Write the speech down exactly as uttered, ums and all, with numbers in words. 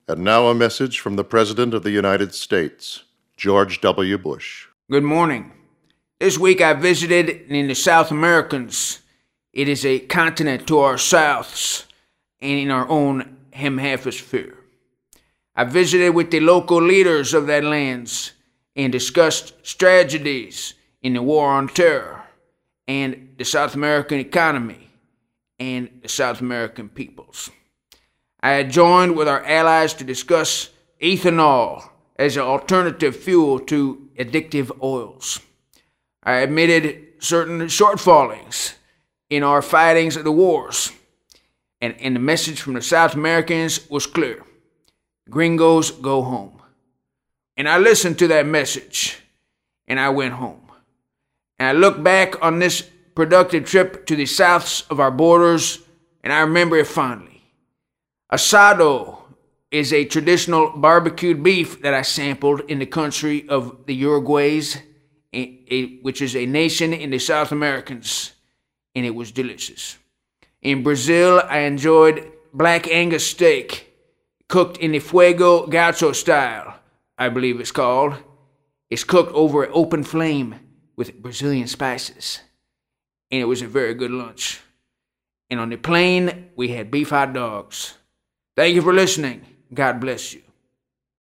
And now a message from the President of the United States, George W. Bush. Good morning. This week I visited in the South Americans. It is a continent to our souths and in our own hemisphere. I visited with the local leaders of that lands and discussed strategies in the war on terror and the South American economy and the South American peoples. I had joined with our allies to discuss ethanol as an alternative fuel to addictive oils. I admitted certain shortfallings in our fightings of the wars, and, and the message from the South Americans was clear. Gringos go home. And I listened to that message, and I went home. And I look back on this productive trip to the souths of our borders, and I remember it fondly. Asado is a traditional barbecued beef that I sampled in the country of the Uruguays, a, a, which is a nation in the South Americans, and it was delicious. In Brazil, I enjoyed black Angus steak, cooked in the Fuego Gaucho style, I believe it's called. It's cooked over an open flame with Brazilian spices, and it was a very good lunch. And on the plane, we had beef hot dogs. Thank you for listening. God bless you.